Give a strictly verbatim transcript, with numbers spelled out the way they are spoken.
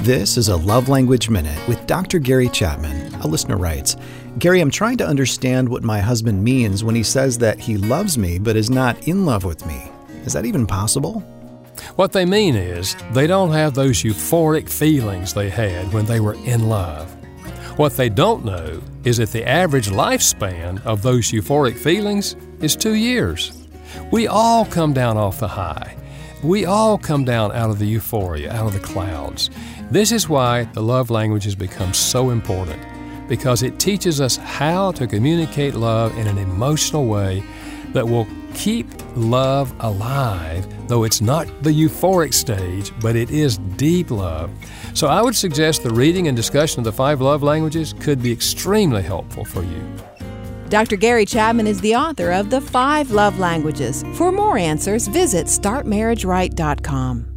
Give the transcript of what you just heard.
This is a Love Language Minute with Doctor Gary Chapman. A listener writes, Gary, I'm trying to understand what my husband means when he says that he loves me but is not in love with me. Is that even possible? What they mean is they don't have those euphoric feelings they had when they were in love. What they don't know is that the average lifespan of those euphoric feelings is two years. We all come down off the high. We all come down out of the euphoria, out of the clouds. This is why the love languages become so important, because it teaches us how to communicate love in an emotional way that will keep love alive, though it's not the euphoric stage, but it is deep love. So I would suggest the reading and discussion of the five love languages could be extremely helpful for you. Doctor Gary Chapman is the author of The Five Love Languages. For more answers, visit start marriage right dot com.